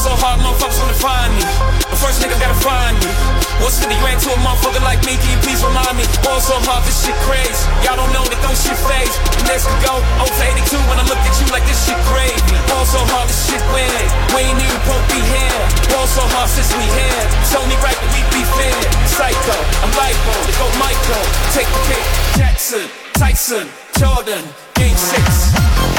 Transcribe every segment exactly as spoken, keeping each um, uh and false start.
so hard, motherfuckers wanna find me. The first nigga gotta find me. What's fifty grand to a motherfucker like me? Can you please remind me? Ball so hard, this shit crazy. Y'all don't know that don't shit phase. The next could go oh for eighty-two when I look at you like this shit crazy. Ball so hard, this shit weird. We ain't even supposed to be here. Ball so hard since we here. It's only right that we be fair. Psycho, I'm lipo, to go Michael. Take the pick. Jackson, Tyson, Jordan, Game six.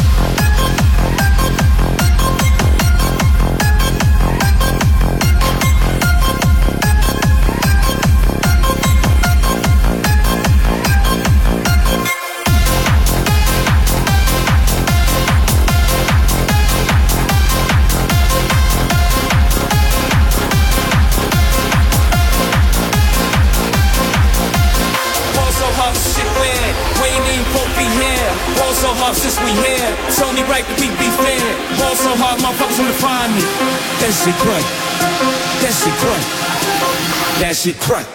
So hard since we here, it's only right that we be fair. Ball so hard, motherfuckers wanna find me. That shit crack, that shit crack, that shit crack.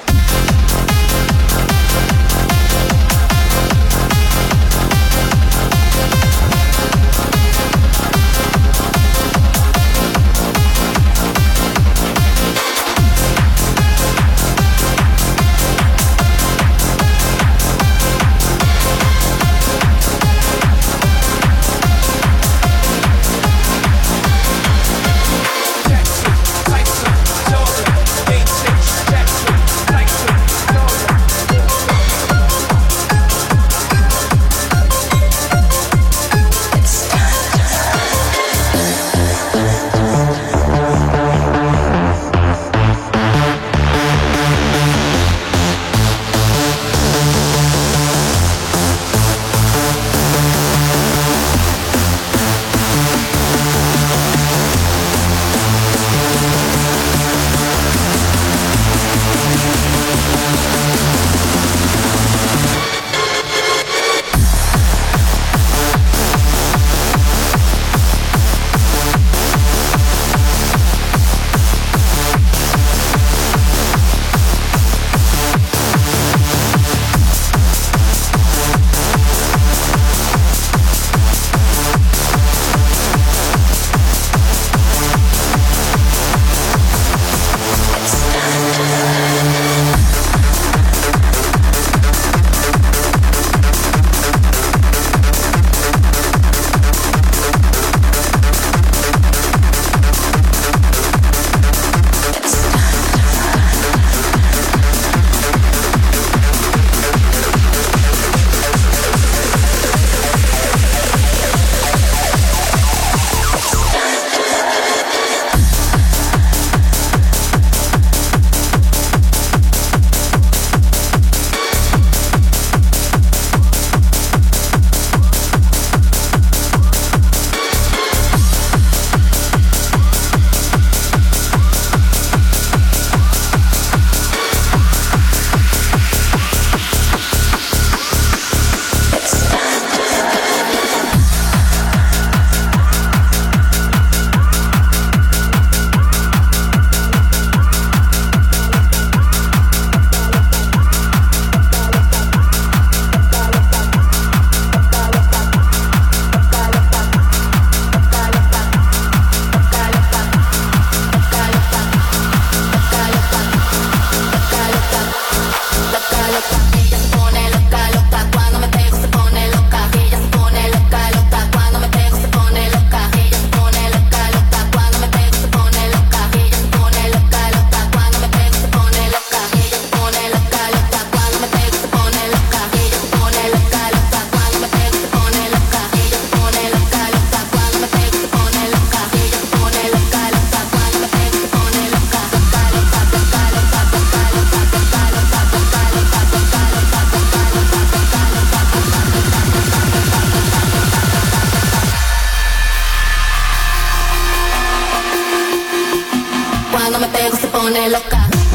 pone loca.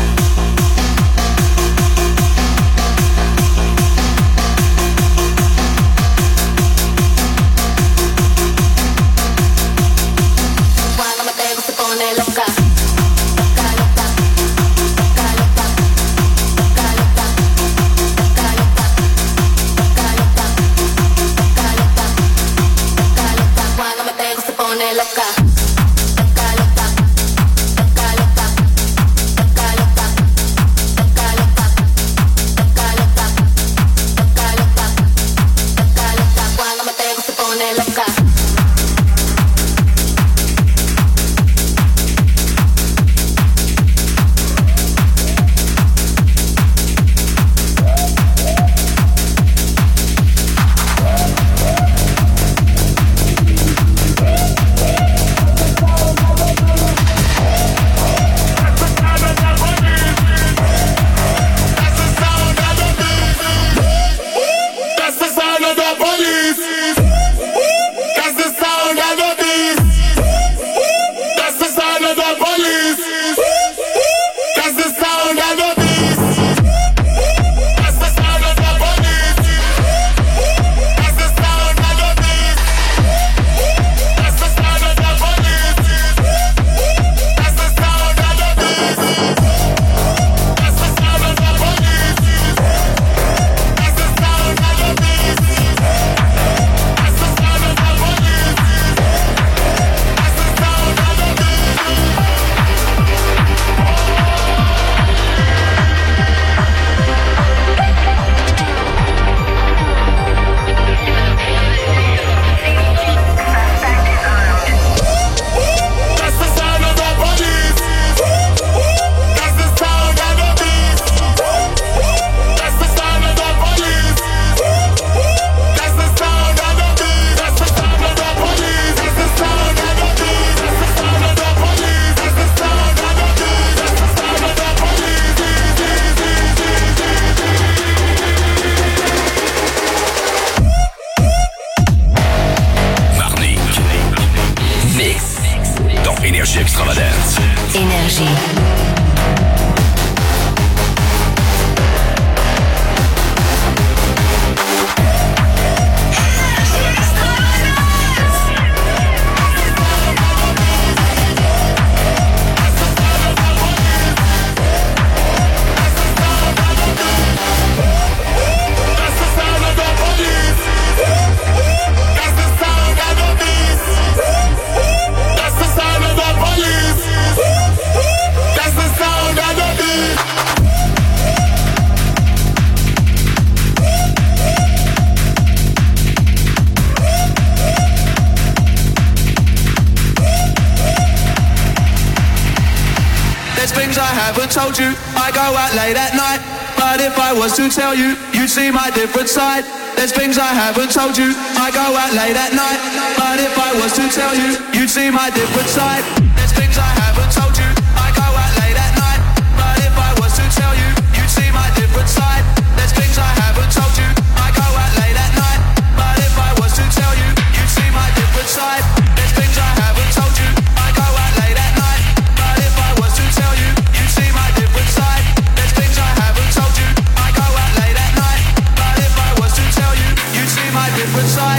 Cuando me pego se pone loca. Loca, loca. Loca, loca. Loca, loca. Loca, loca. Loca, loca. Loca, loca. Loca, loca. Cuando me pego se pone loca. Loca, loca. Énergie Extravagance. Énergie. Told you I go out late at night, but if I was to tell you, you'd see my different side. There's things I haven't told you. I go out late at night, but if I was to tell you, you'd see my different side. There's things I haven't told you. I go out late at night, but if I was to tell you, you'd see my different side. There's things I haven't told you. I go out late at night, but if I was to tell you, you'd see my different side. There's things I haven't told you. I go out late at night, but if I was to tell you, you'd see my different side. There's things I haven't told you. I go out late at night, but if I was to tell you, you'd see my different side.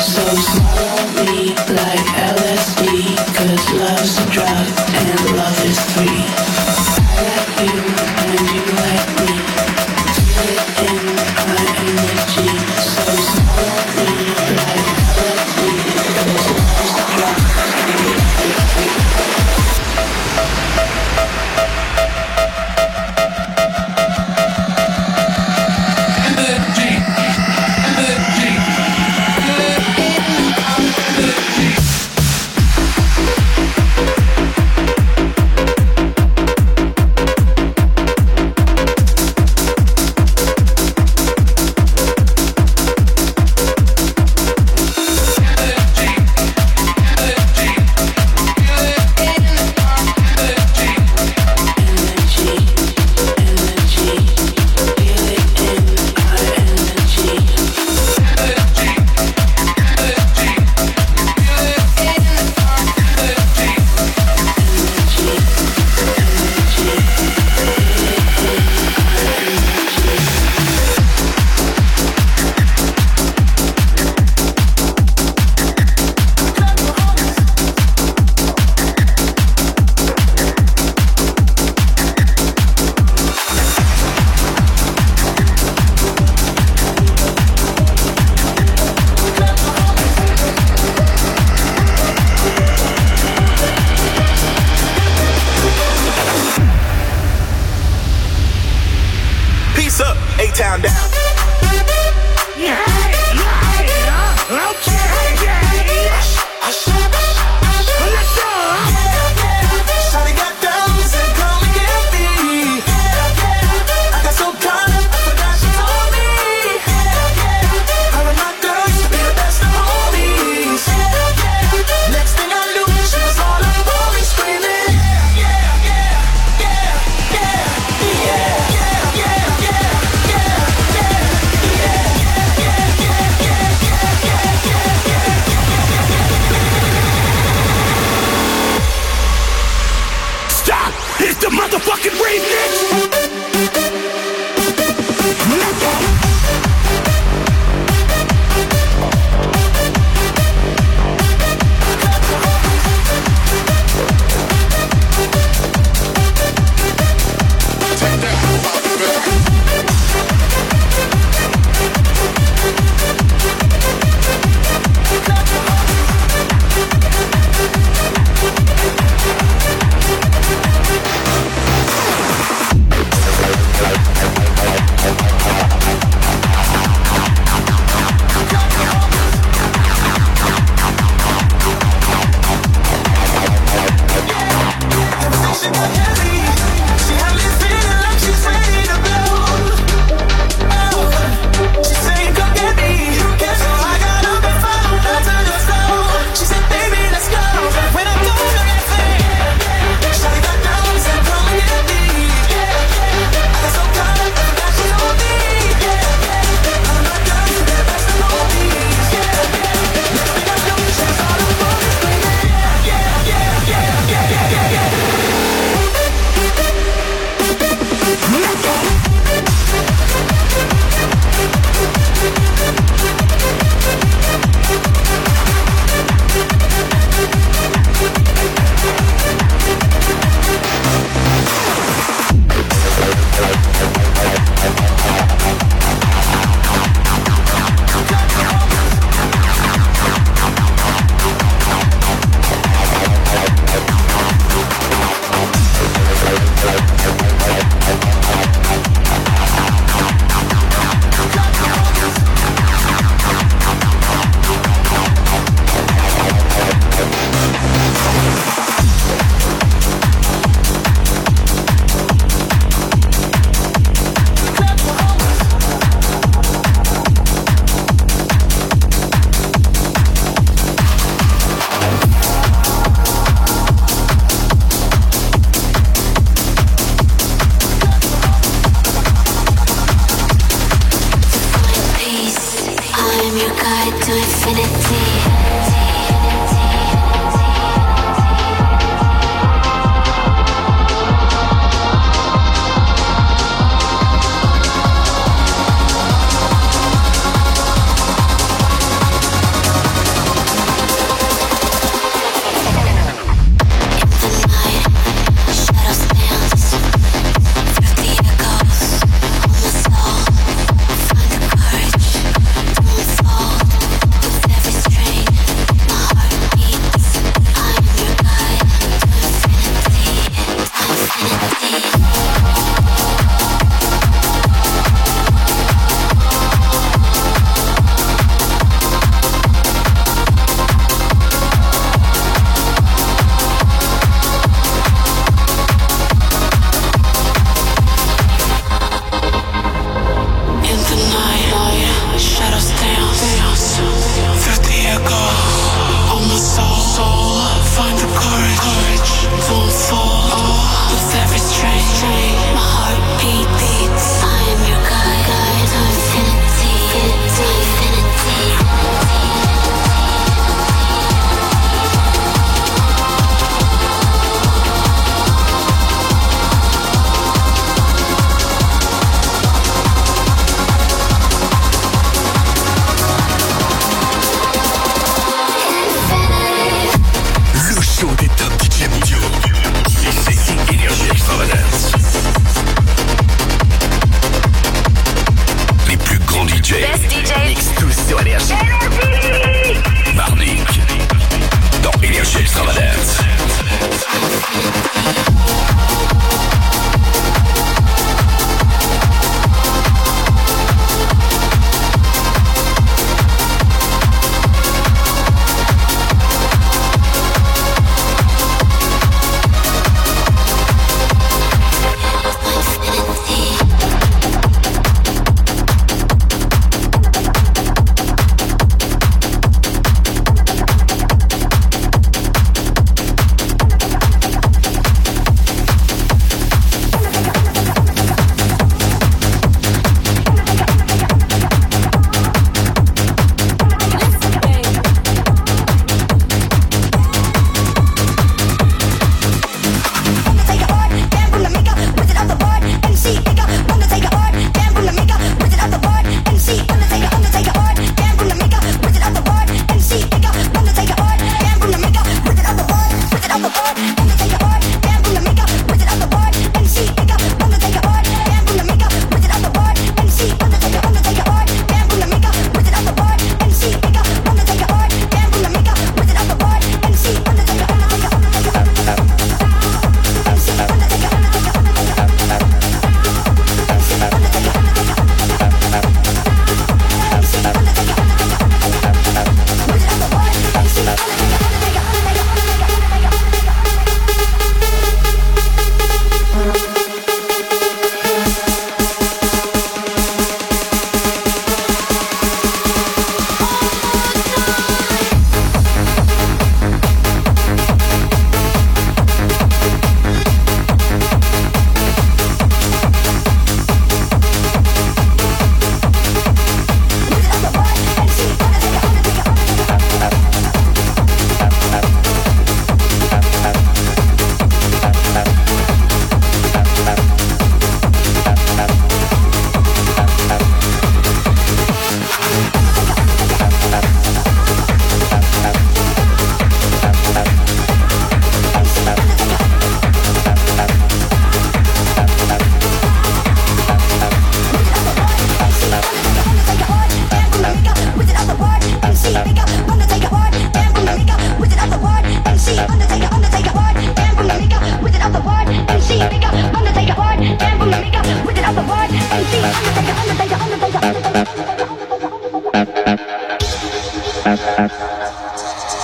So swallow me like L S D, cause love's a drug and love is free. I like you and you like me, feel it in my energy. So swallow me like L S D, cause love's a drug and love is free. Energy, energy, energy.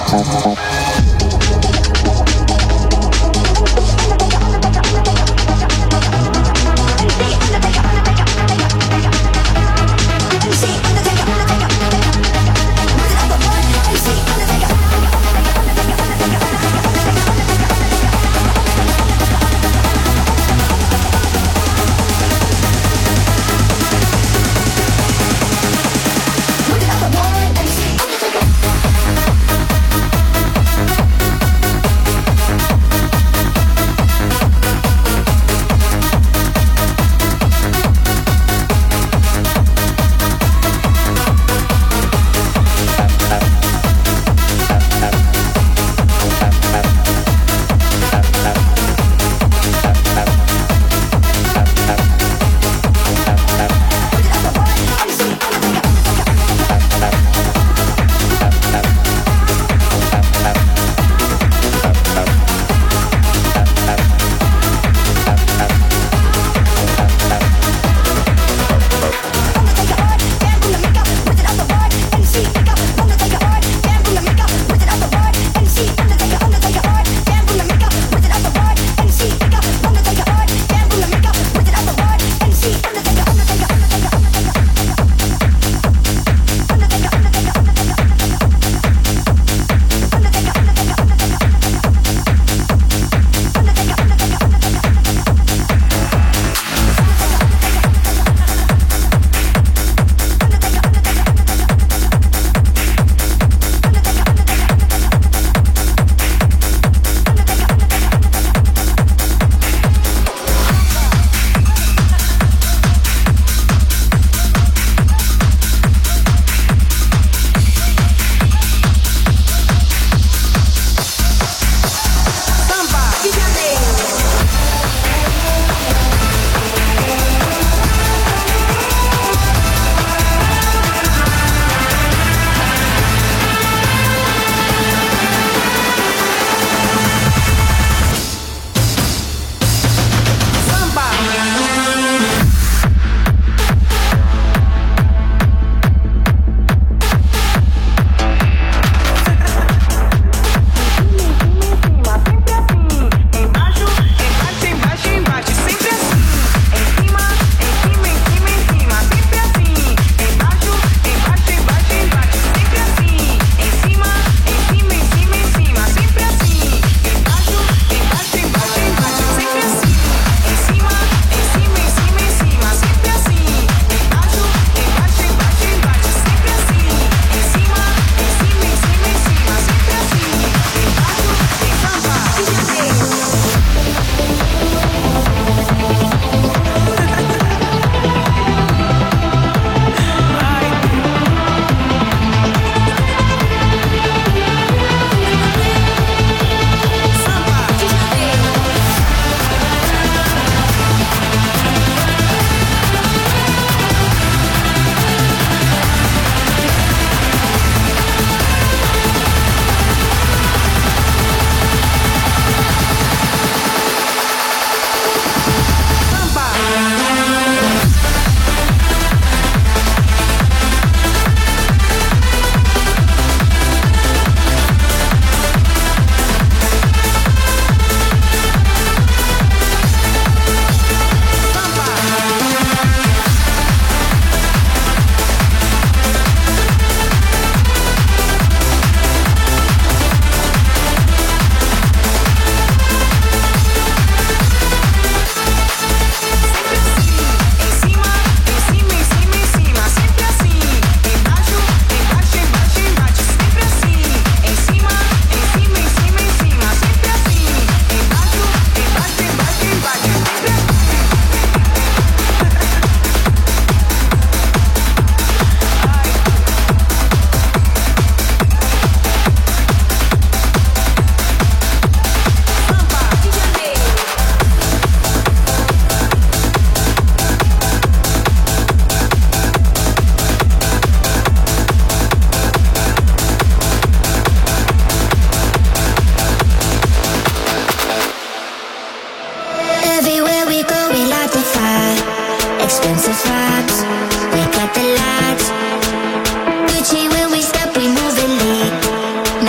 Undertaker.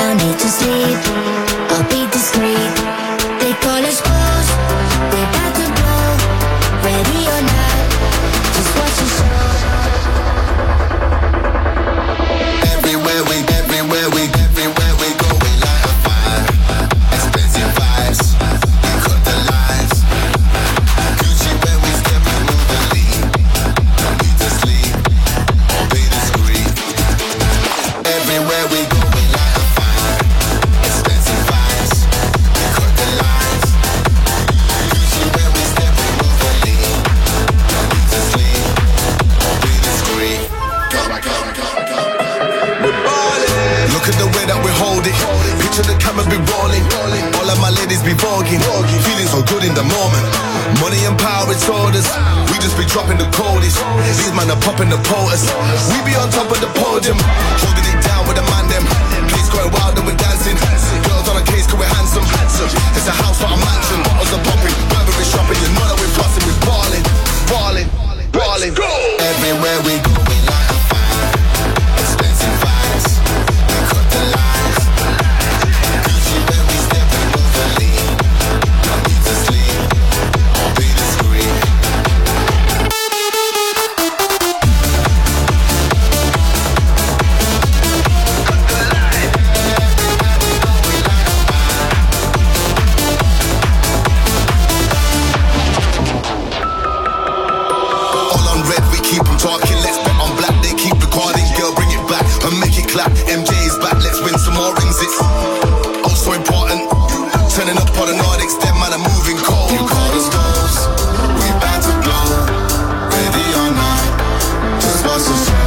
no need to sleep. I'll be discreet. They call us close, we're about to blow. Ready or not, just watch the show. Everywhere we, everywhere we, everywhere we go, we light a fire. Expensive vibes, we cut the lines. Gucci when we step, we move the lead. No need to sleep, be discreet. Everywhere we go, we light a fire. Expensive vibes, we cut the lines. Gucci when we step, we move the lead. No need to sleep, be discreet. Come on, come on, come on, come on. Look at the way that we hold it. Picture the camera be rolling. All of my ladies be voguing. Feeling so good in the moment. Money and power, it's orders. We just be dropping the coldest. These man are popping the potus. We be on top of the podium, holding it down with the man them. Place going wild and we're dancing. Girls on a case cause we're handsome. It's a house not a mansion. Bottles are popping, wherever we're shopping. You know that we're flossing, we're balling, balling, balling. Everywhere we go, we light a fire. Expensive vibes, we cut the lines. Gucci when we step and move the lead. No need to sleep, be discreet. All on red, we keep them talking. Let's bet on black, they keep recording. Girl, bring it back and make it clap. M J is back, let's win some more rings. It's also important. Turning up on the Nordics, them man are moving cold. You call us goals, we bound to blow. Ready or not, just watch the show.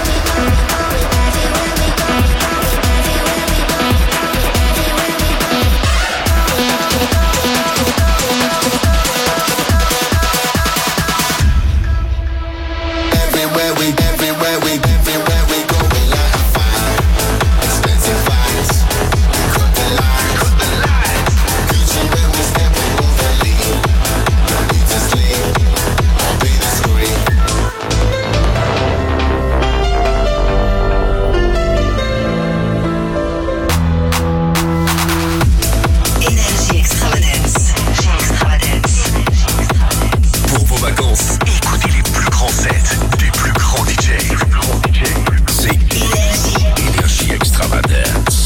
Everywhere we, everywhere we, everywhere we go, we light a fire. Expensive vibes, we cut the lines. Gucci when we step, we move the lead. No need to sleep, be discreet. Énergie Extravagance. Extravagance. Pour vos vacances, écoutez les plus grands sets des plus grands D J. C'est Énergie. Énergie Extravagance.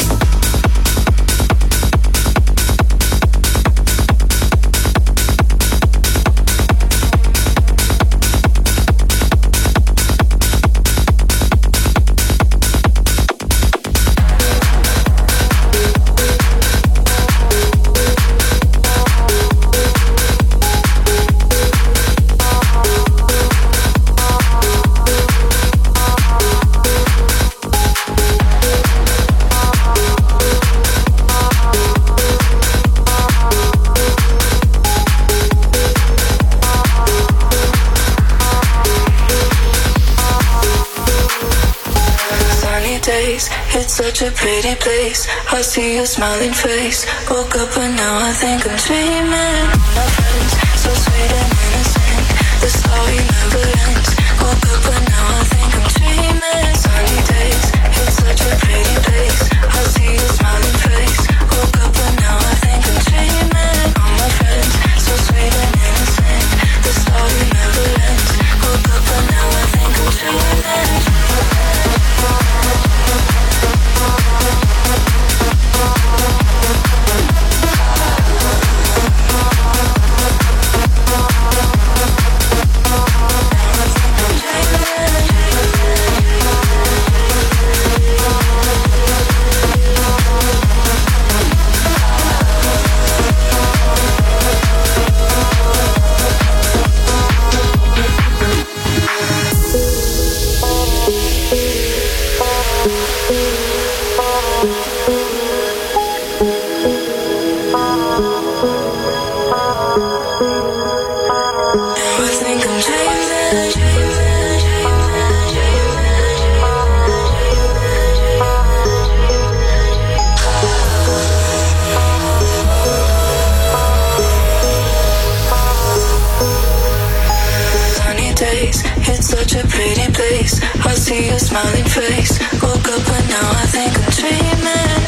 Sunny days, it's such a pretty place. I see your smiling face. Woke up and now I think I'm dreaming. My friends, so sweet and innocent. The story never ends. Woke up and now I think I'm dreaming. Sunny days, it's such a pretty place. I see your smiling face. Woke up and now I think I'm dreaming. All my friends, so sweet and innocent. The story never ends. Woke up and now I think I'm dreaming. see your smiling face. Woke up and now I think I'm dreaming.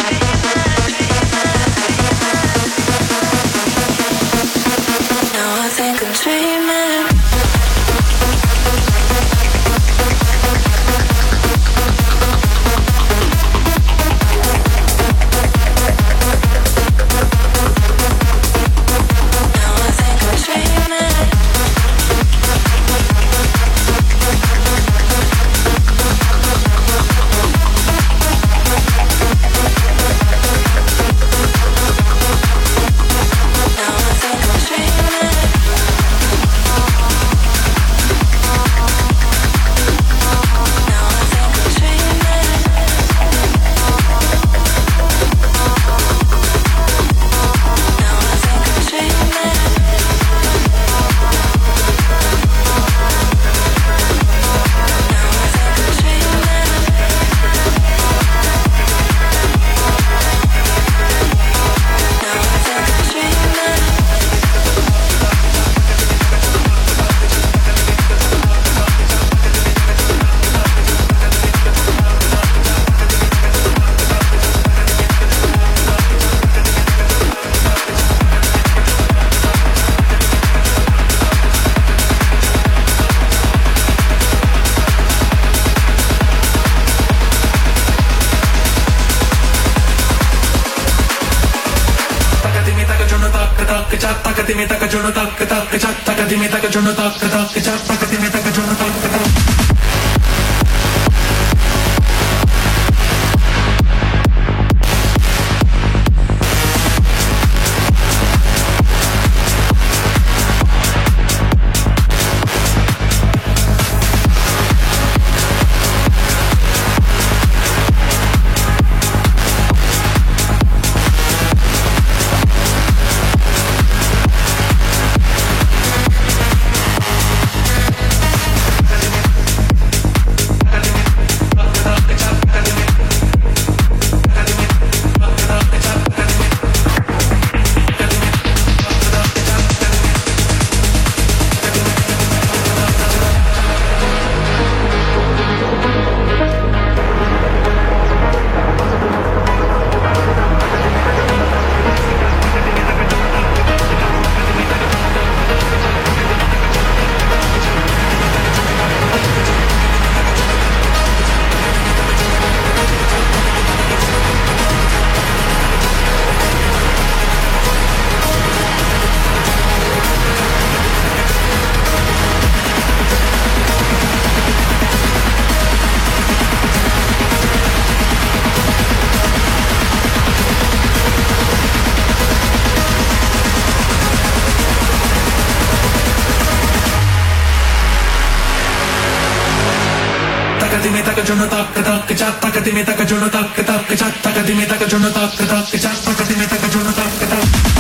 taka dime taka jono taka taka cha taka dime taka jono taka taka cha taka dime taka jono taka taka. dime taka jono taka taka cha taka dime taka jono taka taka cha taka dime taka jono taka taka cha taka dime taka jono taka taka.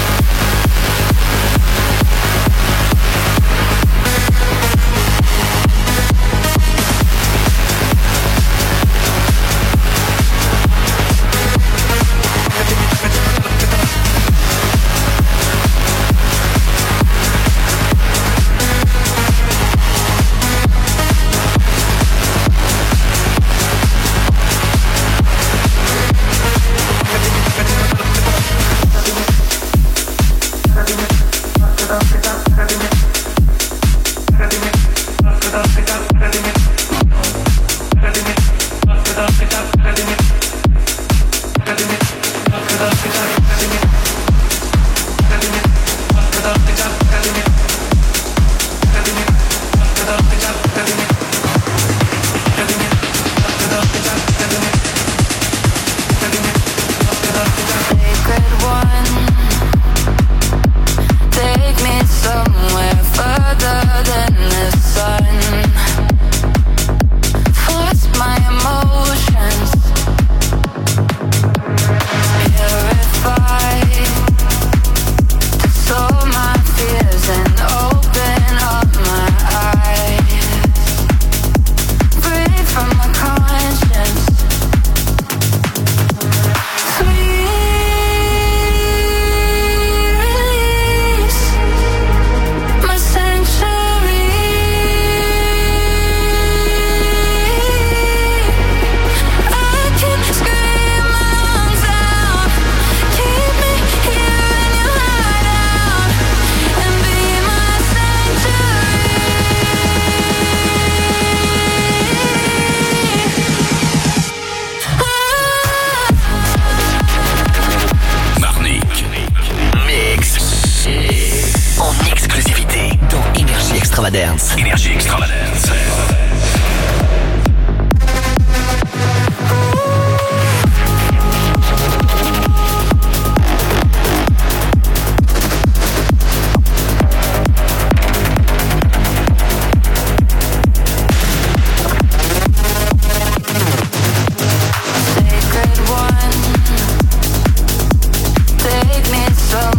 Énergie Extravagance.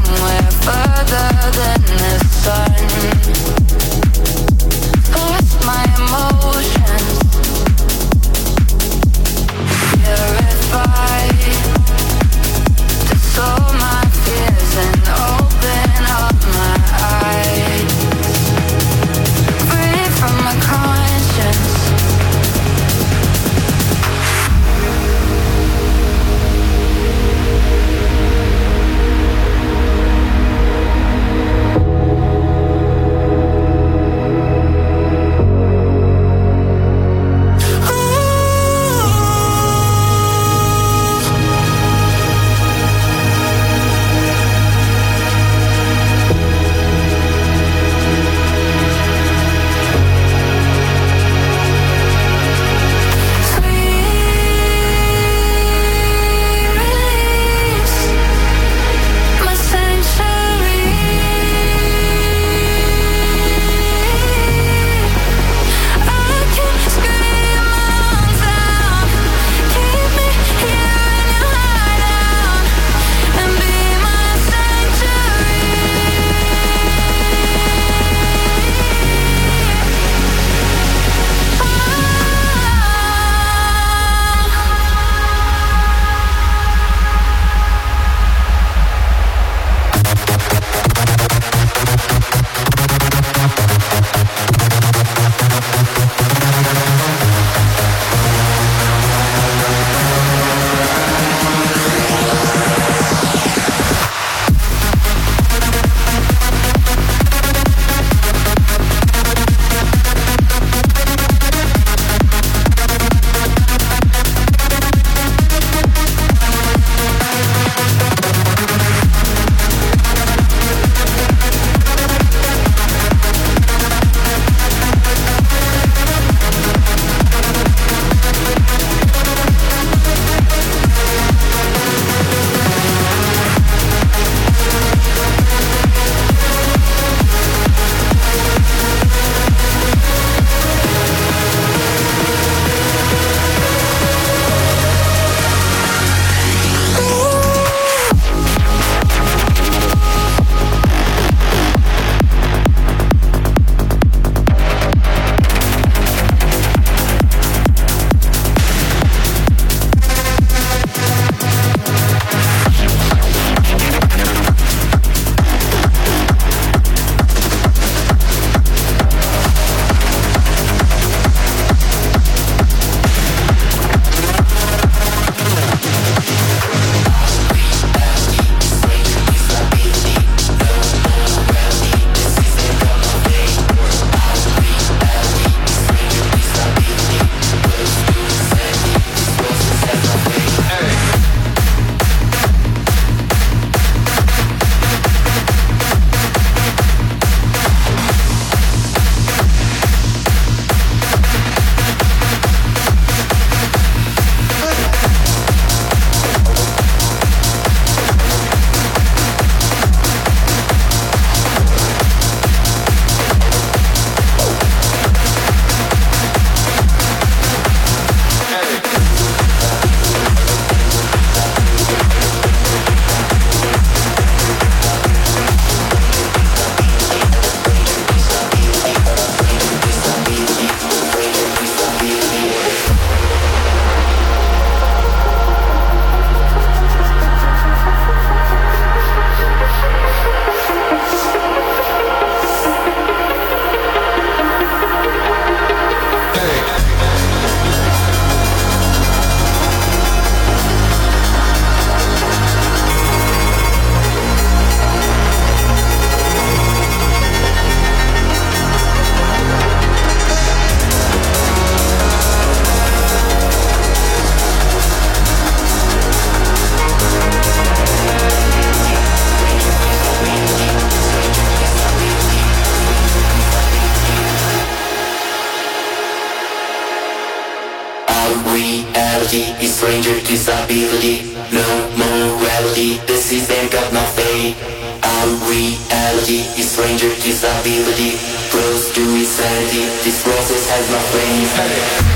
My reality is stranger disability. No morality, the system got no fate. Our reality is stranger disability. Close to insanity, this process has no frame.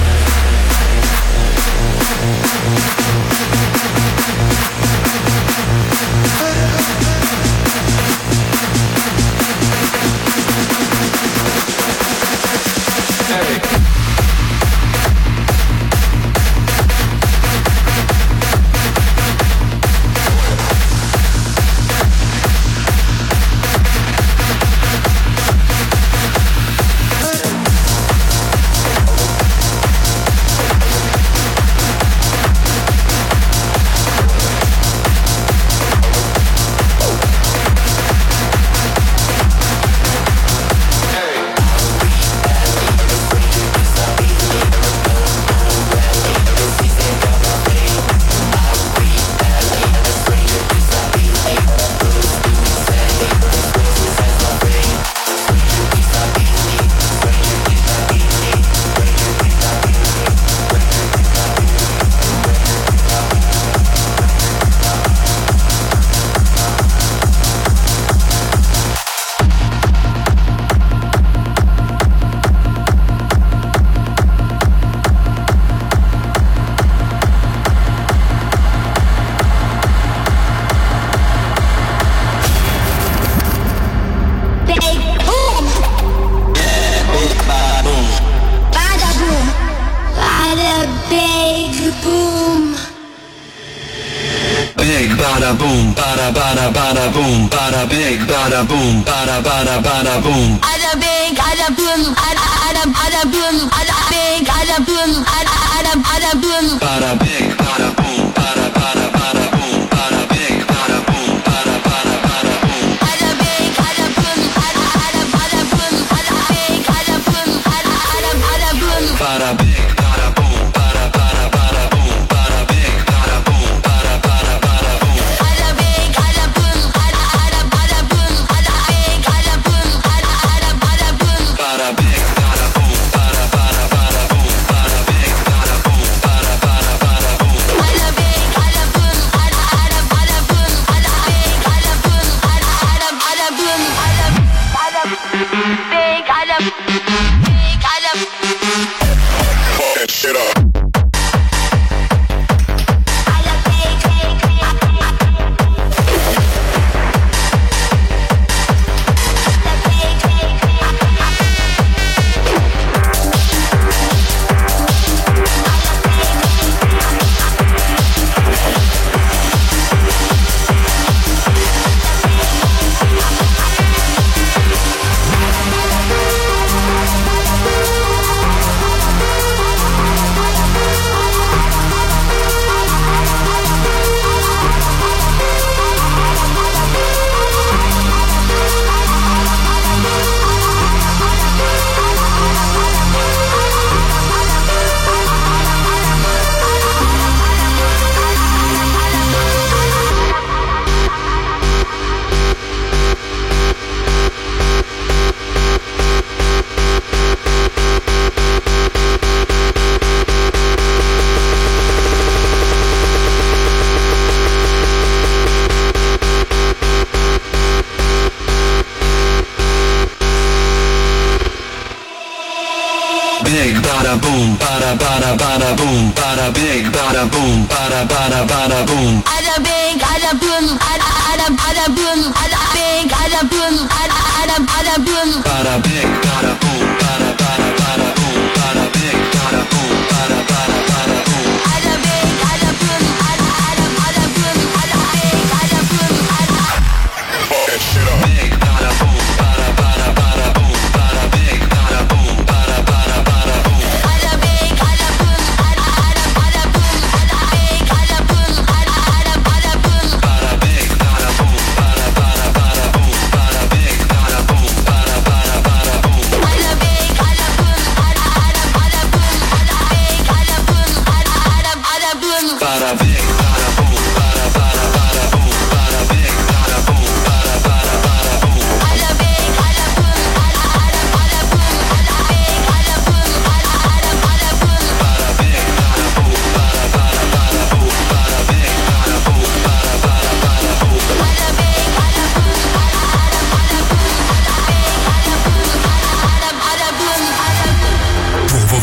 bada boom, bada bada bada boom, bada big, bada boom, bada bada bada boom. Bada big, bada boom, bada bada bada boom, bada big, bada boom, bada bada bada boom. Bada big, bada boom, bada bada bada boom, bada big, bada boom, bada bada bada boom. Bada big, bada boom, bada bada bada boom, bada big, bada boom, bada bada bada boom. Bada big, bada boom, bada bada bada boom, bada big, bada boom, bada bada bada boom. Bada big, bada boom, bada bada bada boom, bada big, bada boom, bada bada bada boom. Bada big, bada boom, bada bada bada boom, bada big, bada boom, bada bada bada boom. Bada big, bada boom, bada bada bada boom, bada big, bada boom, bada bada bada boom. Bada bada big, bada big, bada. Fuck that shit up. Big bada boom, bada bada bada boom, bada big, bada boom, bada bada bada boom. Bada big, bada boom, bada bada bada boom, bada big, bada boom, bada bada bada boom. Bada big, bada boom, bada bada bada boom, bada big, bada boom, bada bada bada boom. Bada big, bada boom, bada bada bada boom, bada big, bada boom, bada. Fuck that shit up. Big bada boom, bada bada bada boom, bada big, bada boom, bada bada bada boom. Bada big, bada boom, bada bada bada boom, bada big, bada boom, bada bada bada boom. Bada big, bada boom, bada bada bada boom, bada big, bada boom, bada bada bada boom. Bada big, bada boom, bada bada bada boom, bada big, bada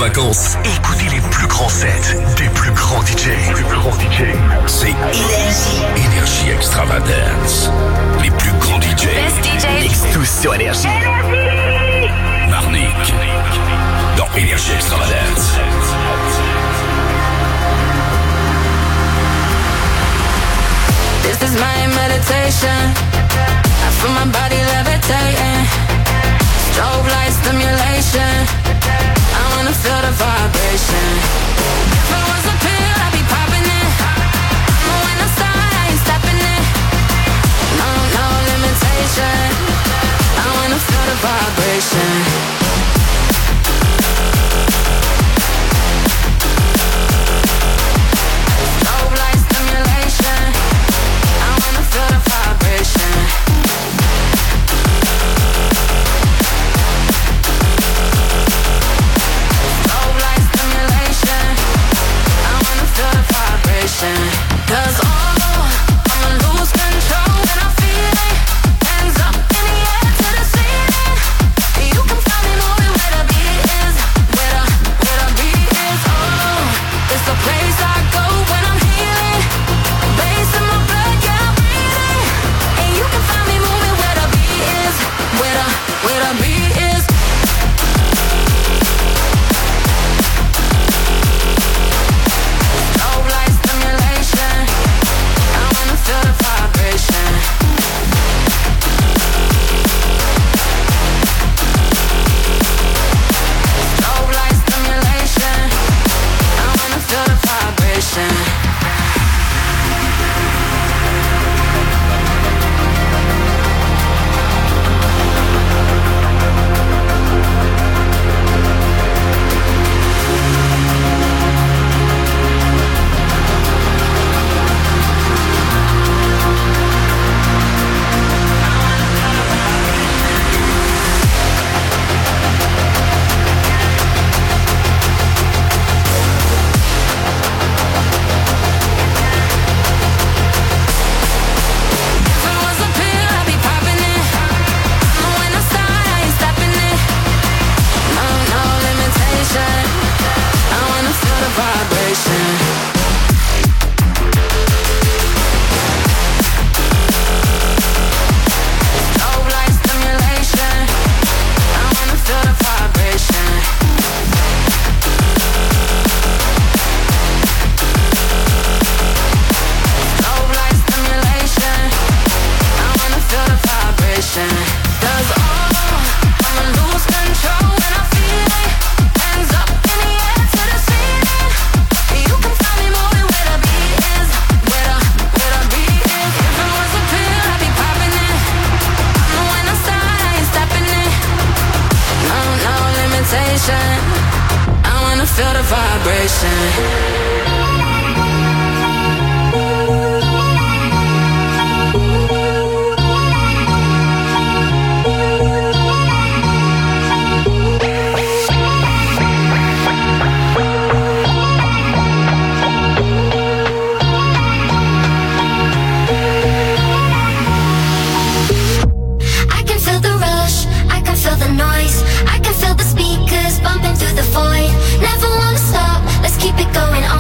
vacances, écoutez les plus grands sets des plus grands D J. Les plus grands D J. C'est Énergie. Énergie Extravagance. Les plus grands D J. Best D J. Mix tous sur Énergie. Marnik. Dans Énergie Extravagance. This is my meditation. I feel my body levitating. Strobe light stimulation. I wanna feel the vibration. If I was a pill, I'd be popping it. I'm a winner star, I ain't stopping it. No, no limitation. I wanna feel the vibration. Strobe light stimulation. I wanna feel the vibration. Strobe light stimulation. I wanna feel the vibration. 'Cause oh, I'ma lose control when I feel it. Hands up in the air to the ceiling. You can find me moving where the beat is. Where the, where the beat is. Oh, it's the place I go when I'm healing. Bass in my blood, yeah, I'm breathing. And you can find me moving where the beat is. Where the, where the beat is. Strobe light stimulation. I wanna feel the vibration. Strobe light stimulation. I wanna feel the vibration. If I was a pill, I'd be popping it. I'm a winner star, I ain't stopping it. No, no limitation. I wanna feel the vibration. Strobe light stimulation. I wanna feel the vibration. Strobe light stimulation. I wanna feel the vibration. 'Cause oh, I'ma lose control when I feel it. Hands up in the air to the ceiling. You can find me moving where the beat is. Where the, where the beat is. If it was a pill, I'd be popping it. I'm a winner star, I ain't stopping it. No, no limitation. I wanna feel the vibration. I can feel the rush, I can feel the noise, I can feel the speakers bumping through the void. Never wanna stop, let's keep it going on.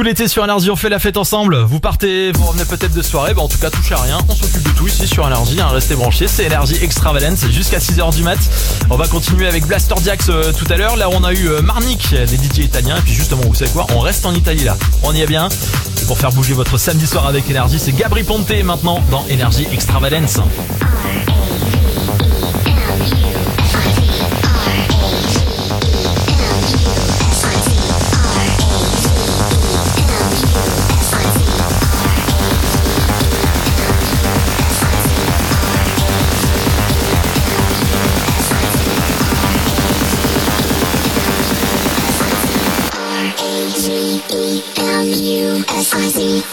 Tout l'été sur Énergie, on fait la fête ensemble. Vous partez, vous revenez peut-être de soirée, bah en tout cas touchez à rien. On s'occupe de tout ici sur Énergie, hein, restez branchés. C'est Énergie Extravagance jusqu'à six heures du mat. On va continuer avec Blaster Diax euh, tout à l'heure. Là on a eu euh, Marnik, des D J italiens. Et puis justement, vous savez quoi, on reste en Italie là. On y est bien. Et pour faire bouger votre samedi soir avec Énergie, c'est Gabri Ponte maintenant dans Énergie Extravagance. S I C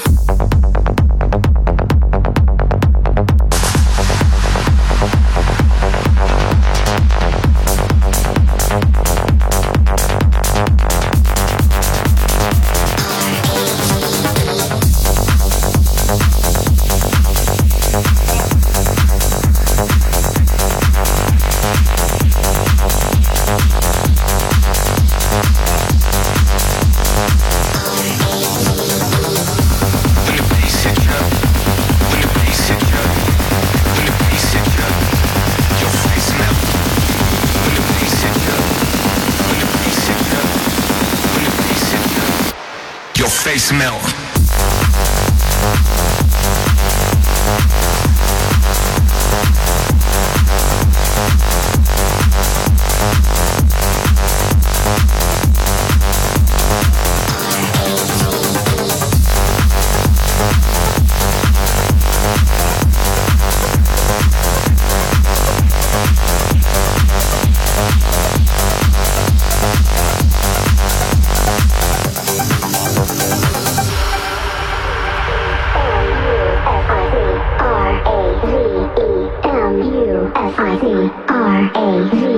face melt. S I C R A Z